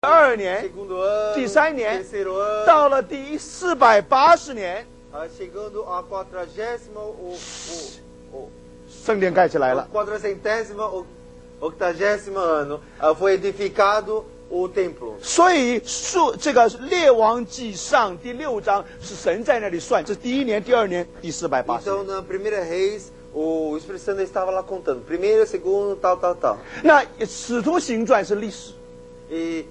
2年， segundo ano, 第3年， terceiro ano, 到了第480年， chegando a 圣殿盖起来了。 480º, 80º ano, foi edificado o templo. 所以这个列王纪上第6章是神在那里算，这是第1年、第2年、第480 Então, 年。 na primeira Reis, o Espírito Santo estava lá contando. Primeiro, segundo, tal. 那使徒行传是历史， E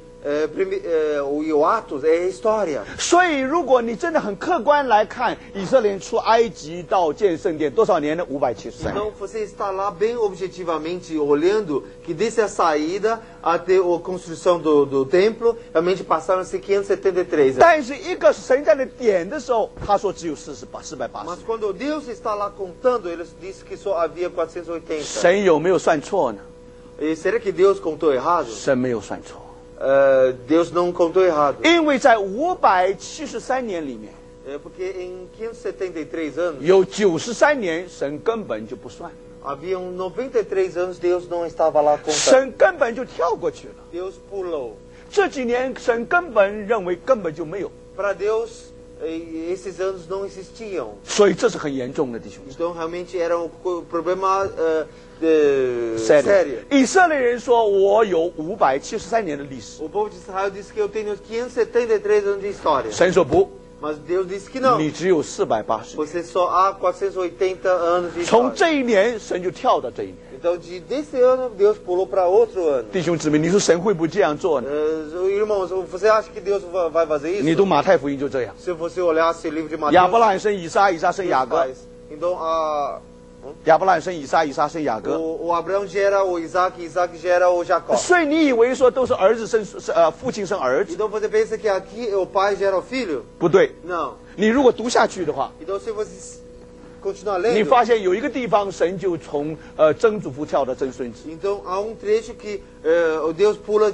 o Atos é história. 所以如果你真的很客观来看，以色列人出埃及到建圣殿多少年呢？573年。 Então, você está lá bem objetivamente olhando que desde a saída até a construção do templo, realmente passaram-se 573 anos. 但是一个神在那点的时候，他说只有480 Mas quando Deus está lá contando, ele disse que só havia 480. 神有没有算错呢？ E será que Deus contou errado? 神没有算错， Deus não contou errado. 因为在573年里面， Porque em 573 anos, 有93年神根本就不算， haviam 93 anos, Deus não estava lá contando. 神根本就跳过去了。 Deus pulou. 这几年神根本认为根本就没有， Para Deus, esses anos não existiam. 所以这是很严重的，弟兄姊妹。 Então, realmente era um problema sério. 以色列人说：“我有573年的历史。 O povo de Israel disse que eu tenho 573 anos de história. ” 神说不， Mas Deus disse que não. 你只有480。 Você só há 480 anos de 从 história. 这一年，神就跳到这一年。 Então, desse ano, Deus pulou para outro ano. 弟兄姊妹，你说神会不会这样做呢？ Irmãos, você acha que Deus vai fazer 你 isso? 读马太福音就这样， Se você olhasse o livro de Mateus, 亚伯拉罕生以撒，以撒生雅 Deus 各， faz. Então, 亚伯拉罕生以撒，以撒生雅各。 o Abraão gera o Isaac, Isaac gera o Jacó. 所以你以为说都是儿子生父亲生儿子， Então, você pensa que aqui o pai gera o filho? 不对。 Não. 你如果读下去的话， Então, se você continuar 你 lendo, 发现有一个地方神就从曾祖父跳到曾孙子。 então há trecho que o Deus pula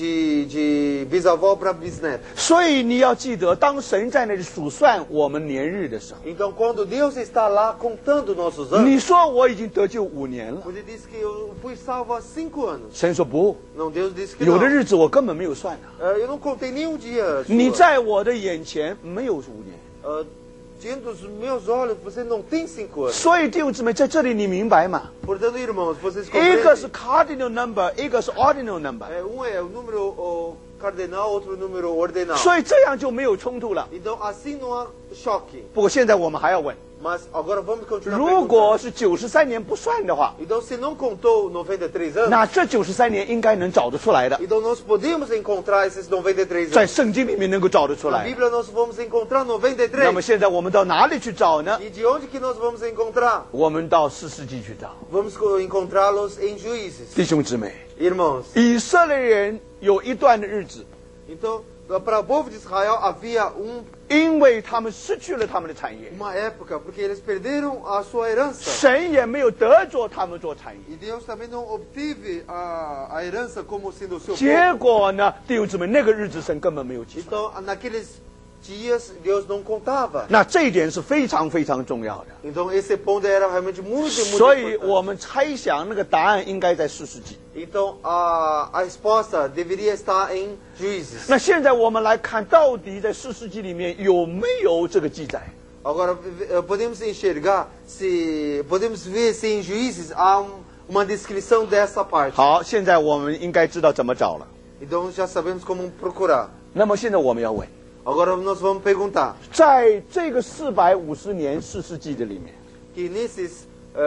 de bisavó para bisneto. 所以你要记得，当神在那里数算我们年日的时候， Então, quando Deus está lá contando nossos anos, 你说我已经得救5年了， você diz que eu fui salvo há 5 anos. 神说不， Não, Deus disse que 有 não. 的日子我根本没有算啊， Eu não contei nenhum dia. 你在我的眼前没有5年。 Diante dos meus olhos, você não tem 5 anos. 所以弟兄姊妹，在这里你明白吗？ Portanto, irmãos, vocês 一个是 compreendem? cardinal number，一个是 ordinal number， Um é o número cardenal, outro número ordinal. 所以这样就没有冲突了。 Então, assim não há choque. 不过现在我们还要问， Mas agora vamos continuar 如果 perguntando. 是93年不算的话， Então, se não contou 93 anos, 那这93年应该能找得出来的， então nós podemos encontrar esses 93 在 anos. 圣经里面能够找得出 Na 来。 Bíblia nós vamos encontrar 那么 93. 现在我们到哪里去找呢？ E de onde que nós vamos encontrar? 我们到士世纪去找。 Vamos encontrá-los em Juízes. 弟兄姊妹， Irmãos, 以色列人有一段的日子， então, para o povo de Israel havia 因为他们失去了他们的产业， uma época, porque eles perderam a sua herança. 神也没有得着他们做产业。 E Deus também não obteve a herança como sendo o seu 结 povo. 果呢，弟兄姊妹，那个日子神根本没有计算。 Então, naqueles dias, Deus não contava. 那这一点是非常非常重要的。 Então, esse ponto era realmente muito 所以 importante. 我们猜想那个答案应该在士世纪。 Então, a resposta deveria estar em Juízes. 那现在我们来看，到底在士世纪里面有没有这个记载？ Agora, podemos enxergar, podemos ver se em Juízes há uma descrição dessa parte. 好，现在我们应该知道怎么找了。 Então, já sabemos como procurar. 那么现在我们要问， Agora, nós vamos perguntar 在这个450年士世纪的里面， que nesses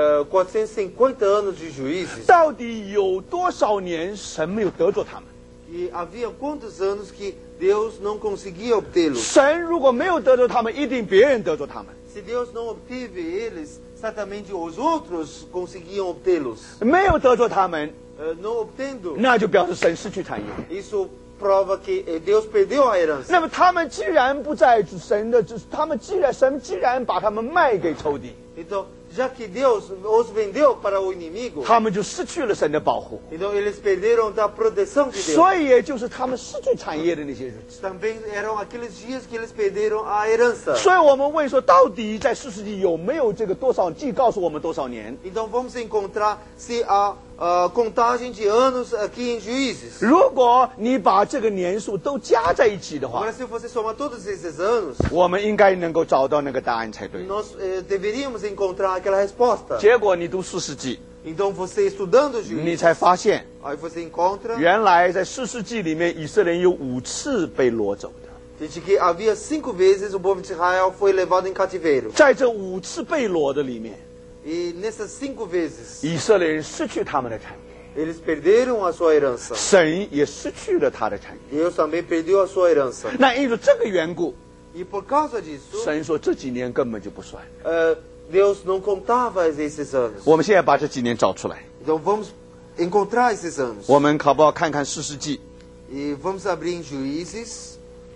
450 anos de Juízes, 到底有多少年神没有得着他们？ que havia quantos anos que Deus não conseguia obtê-los? 神如果没有得着他们，一定别人得着他们； Se Deus não obteve eles, certamente os outros conseguiam obtê-los. 没有得着他们， Não obtendo, 那就表示神失去产业。 isso prova que Deus perdeu a herança. 那么他们既然不在神的，神既然把他们卖给仇敌， Então, já que Deus os vendeu para o inimigo, 他们就失去了神的保护。 então eles perderam da proteção de Deus. 所以也就是他们失去产业的那些日子。 Também eram aqueles dias que eles perderam a herança. 所以我们问说，到底在士世纪有没有这个多少？既告诉我们多少年？ Então vamos encontrar se há contagem de anos aqui em Juízes. 如果你把这个年数都加在一起的话， Agora, se você somar todos esses anos, 我们应该能够找到那个答案才对。 nós deveríamos encontrar aquela resposta. 结果你读士世纪， Então, você estudando 你 Juízes, 才发现， aí você encontra 原来在士世纪里面，以色列人有5次被掳走的。 de que havia 5 vezes o povo de Israel foi levado em cativeiro. 在这5次被掳的里面， E nessas 5 vezes, 以色列人失去他们的产业， eles perderam a sua herança. 神也失去了他的产业。 Deus também perdeu a sua herança. 那因为这个缘故， E por causa disso, 神说这几年根本就不算。 Deus não contava esses anos. 我们现在把这几年找出来， Então vamos encontrar esses anos. 我们好不好看看士世纪？ E vamos abrir em Juízes.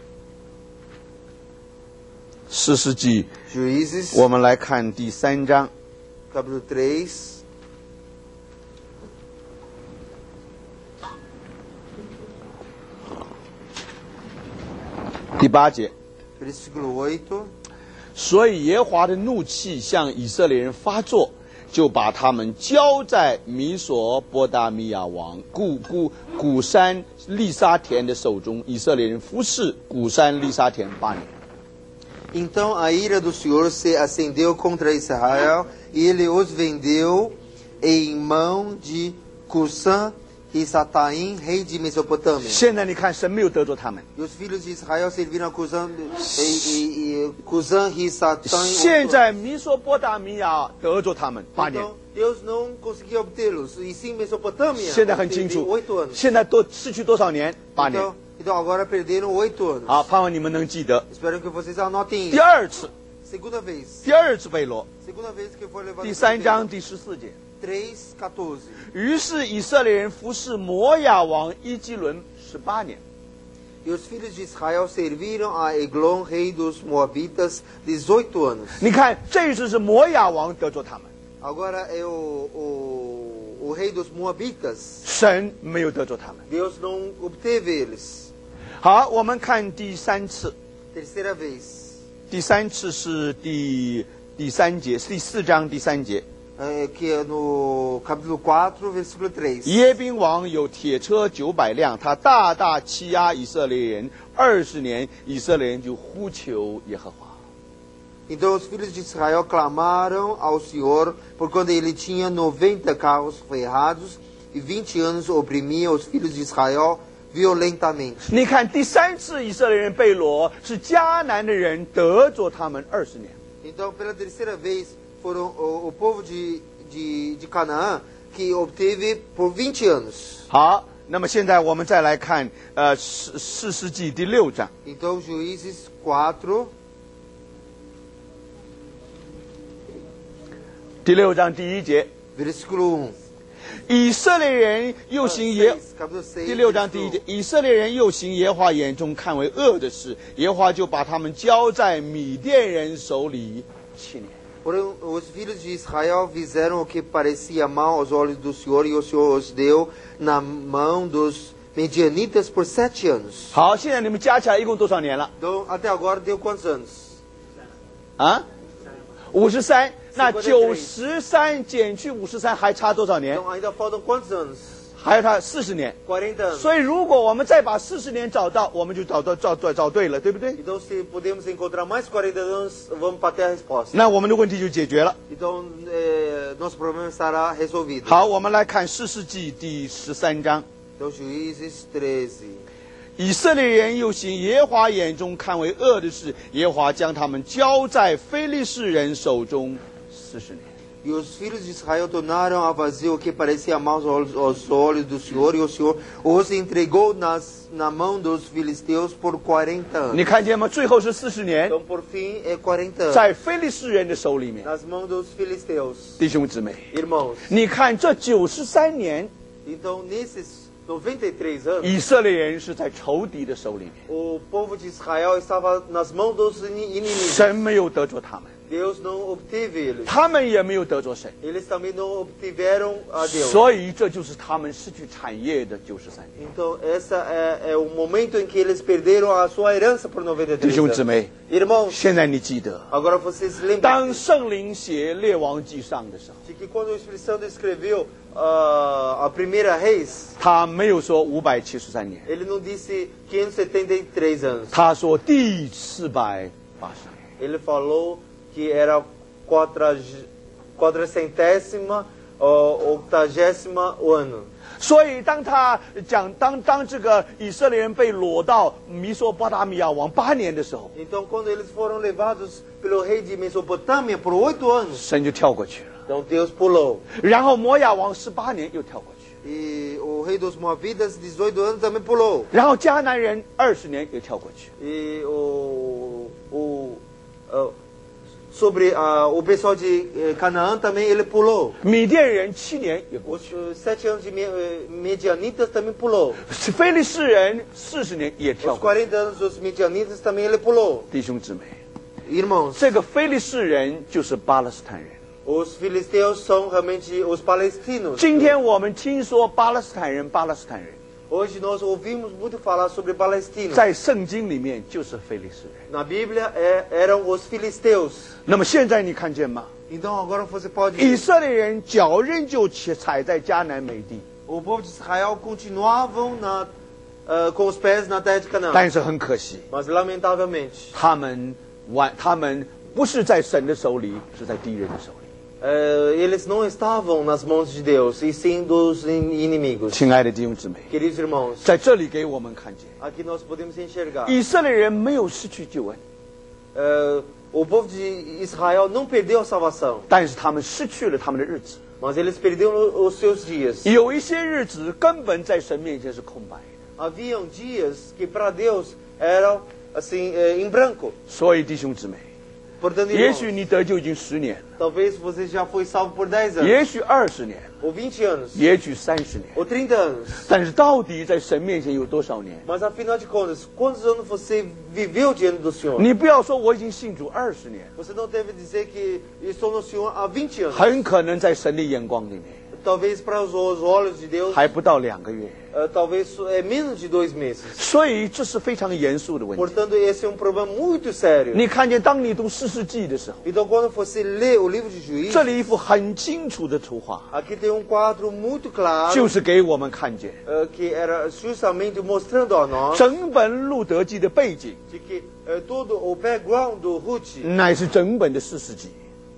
士世纪， Juízes, 我们来看第3章 capítulo 3. 第8节。 Versículo 8. 所以耶和华的怒气向以色列人发作，就把他们交在米索波达米亚王古山利沙田的手中。以色列人服侍古山利沙田8年。 Então a ira do Senhor se acendeu contra Israel e ele os vendeu em mão de Cusã e Sataim, rei de Mesopotâmia. 现在你看，神没有得罪他们。 E os filhos de Israel serviram a Cusã e Sataim. 现在米索波达米亚得罪他们8年。 Então Deus não conseguiu obtê-los. E sim Mesopotâmia. 现在很清楚 8 anos. 现在都失去多少年？8年。 Então agora perderam 8 anos. 好，盼望你们能记得 Espero que vocês anotem 第 isso. 2次， Segunda vez. 第2次被掳。 Segunda vez que foi levado 第 em 3章 cativeiro. 第14节。 3:14. 于是以色列人服侍摩亚王伊基伦18年。 E os filhos de Israel serviram a Eglon, rei dos Moabitas, 18 anos. 你看，这一次是摩亚王得罪他们， Agora é o rei dos Moabitas. 神没有得罪他们。 Deus não obteve eles. 好，我们看第3次， Terceira vez. 第3次是第3节，第4章第3节。 Que é no capítulo 4, versículo 3. 耶宾王有铁车900辆，他大大欺压以色列人20年，以色列人就呼求耶和华。 Então os filhos de Israel clamaram ao Senhor, por quando ele tinha 90 carros ferrados e 20 anos oprimia os filhos de Israel violentamente. 你看第3次以色列人被掳，是迦南的人得罪他们20年。 Então pela terceira vez foram o povo de Canaã que obteve por 20 anos. 好，那么现在我们再来看士世纪第6章。 Então Juízes 4, 第6章第1节， versículo 1. 以色列人又行耶 Capítulo 6, 第6章第1节，以色列人又行耶和华眼中看为恶的事，耶和华就把他们交在米甸人手里7年。 Porém, os filhos de Israel fizeram o que parecia mal aos olhos do Senhor, e o Senhor os deu na mão dos medianitas por 7 anos. 好，现在你们加起来一共多少年了？ Então, até agora deu quantos anos? 啊，53。那 53 93减去53还差多少年？ Então, ainda faltam quantos anos? 还要差40年。 40 anos. 所以如果我们再把40年找到，我们就找对了，对不对？ Então, se podemos encontrar mais 40 anos, vamos para ter a resposta. 那我们的问题就解决了。 Então, nosso problema estará resolvido. 好，我们来看士世纪第13章。 Então, Juízes 13. 以色列人又行耶和华眼中看为恶的事，耶和华将他们交在非利士人手中40年。 E os filhos de Israel tornaram a fazer o que parecia mal aos olhos do Senhor, e o Senhor os entregou na mão dos filisteus por 40 anos. 你看见吗？最后是40年， Então, por fim, é 40 anos. 在非利士人的手里面。 Nas mãos dos filisteus. 弟兄姊妹， Irmãos, 你看这93年， então nesses 93 anos, 以色列人是在仇敌的手里面， o povo de Israel estava nas mãos dos inimigos. 神没有得罪他们。 Deus não obteve eles. 他们也没有得着神， Eles também não obtiveram a Deus. 所以这就是他们失去产业的93年。 Então, esse é o momento em que eles perderam a sua herança por 93 弟兄姊 anos. 妹， Irmãos, 现在你记得， agora vocês lembram 当圣灵写列王记上的时候， de que quando o Espírito Santo escreveu a primeira Reis, 他没有说573年， ele não disse 573 anos. 他说第480年。 Ele falou que era 480ª ou 80ª o ano. 所以当他讲当这个以色列人被掳到弥索波达米亚王8年的时候， Então, quando eles foram levados pelo rei de Mesopotâmia por 8 anos, 神就跳过去了。 então Deus pulou. 然后摩亚王18年又跳过去， E o rei dos Moabitas, 18 anos, também pulou. 然后迦南人20年又跳过去， E sobre o pessoal de Canaã também ele pulou. 米甸人7年也过 Os 去， 7 anos de Medianitas também pulou. 非利士人40年也跳 Os 过去。 40 anos dos Medianitas também ele pulou. 弟兄姊妹， Irmãos, 这个非利士人就是巴勒斯坦人。 os filisteus são realmente os palestinos. 今天我们听说巴勒斯坦人， Hoje nós ouvimos muito falar sobre palestinos. 在圣经里面就是非利士人。 Na Bíblia eram os filisteus. 那么现在你看见吗？ Então agora você pode 以色列人脚仍旧踩在迦南美地， O povo de Israel continuavam com os pés na terra de Canaã. 但是很可惜， Mas lamentavelmente, 他们不是在神的手里，是在敌人的手里。 eles não estavam nas mãos de Deus, e sim dos inimigos. 亲爱的弟兄姊妹， Queridos irmãos, 在这里给我们看见， aqui nós podemos enxergar. 以色列人没有失去救恩， O povo de Israel não perdeu a salvação, 但是他们失去了他们的日子。 mas eles perderam os seus dias. 有一些日子根本在神面前是空白的。 Haviam dias que para Deus eram assim em branco. 所以弟兄姊妹， Portanto, 也 irmãos, 许你得救已经10年了， talvez você já foi salvo por 10 anos, 也许20年了， ou 20 anos, 也许30年， ou 30 anos. 但是到底在神面前有多少年？ Mas afinal de contas, quantos anos você viveu diante do Senhor? 你不要说我已经信主20年， Você não deve dizer que estou no Senhor há 20 anos. 很可能在神的眼光里面 Talvez para os olhos de Deus, 还不到2个月。 talvez é menos de 2 meses. 所以这是非常严肃的问题。 Portanto, esse é problema muito sério. 你看见当你读士世记的时候， Então, quando você lê o livro de Juízes, 这里一幅很清楚的图画， aqui tem quadro muito claro, 就是给我们看见 que era justamente mostrando a nós 整本路德记的背景， de que todo o background do Ruth 乃是整本的士世记。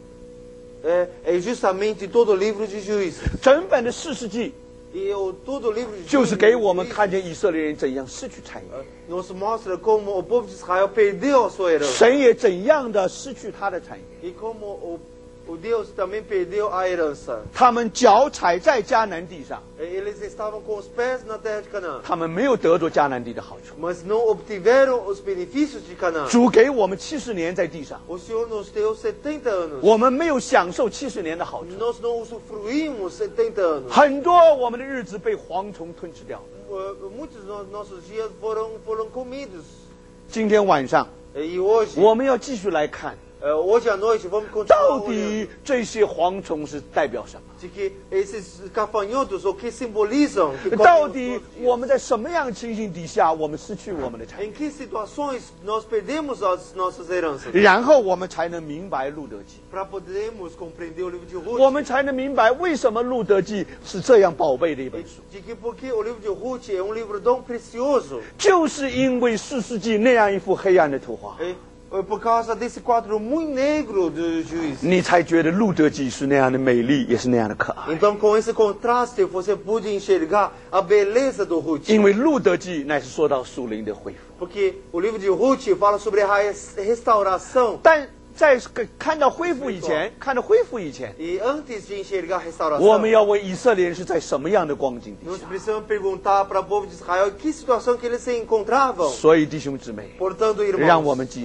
é justamente todo o livro de Juízes. 整本的士世记 E todo o livro de 就是给我们 Juízes 看见以色列人怎样失去产业， nos mostra como o povo de Israel perdeu a sua herança 神也怎样的失去他的产业。 e como o Deus também perdeu a herança. 他们脚踩在迦南地上， Eles estavam com os pés na terra de Canaã, 他们没有得着迦南地的好处。 mas não obtiveram os benefícios de Canaã. 主给我们70年在地上， O Senhor nos deu 70 anos. 我们没有享受70年的好处， Nós não usufruímos 70 anos. 很多我们的日子被蝗虫吞吃掉。 Muitos dos nossos dias foram comidos. 今天晚上 E hoje, 我们要继续来看， hoje à noite, vamos 到 continuar 底这些蝗虫是代表什么？ de que esses gafanhotos, o que simbolizam, que 到 comem os 底 nossos 我 dias. 们在什么样的情形底下，我们失去我们的产业？ Em que situações nós perdemos as nossas heranças? 然后我们才能明白路德记， Para podermos compreender o livro de 我 Ruth. 们才能明白为什么路德记是这样宝贝的一本书， De que porque o livro de Ruth é livro tão precioso. 就是因为士世纪那样一幅黑暗的图画， Por causa desse quadro muito negro do juiz. 你才觉得路德记是那样的美丽，也是那样的可爱。 Então, com esse contraste, você pôde enxergar a beleza do Ruth. 因为路德记乃是说到属灵的恢复， Porque o livro de Ruth fala sobre a restauração. 但在看到恢复以前， E antes de enxergar a 我们 restauração, 要问以色列人是在什么样的光景底 nós 下。 precisamos perguntar para o povo de Israel em que situação que eles se encontravam. 所以弟兄姊妹， Portanto, 让我 irmãos, 们记得，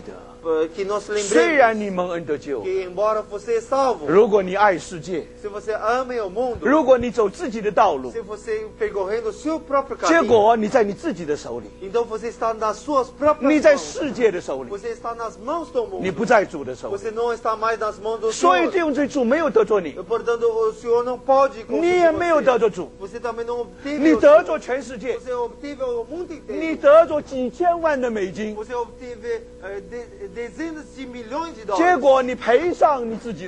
que nós 虽然 lembremos 你蒙恩得救， que embora você é salvo, 如果你爱世界， se você ama o mundo, 如果你走自己的道路， se você percorrendo o seu próprio 结 caminho, 果你在你自己的手里， então você está nas suas 你 próprias 在 mãos. 世界的手里， Você está nas mãos do 你 mundo. 不在主的手里。 Você não está mais nas mãos do 所以 Senhor. 弟兄姊妹，主没有得着你， Portanto, o Senhor não pode 你也没有 conseguir 得着主， você. Você também não obteve 你 o 得 Senhor. 着全世界， Você obteve o mundo 你 inteiro. 得着几千万的美金， Você obteve dezenas de milhões de 结 dólares. 果你赔上你自己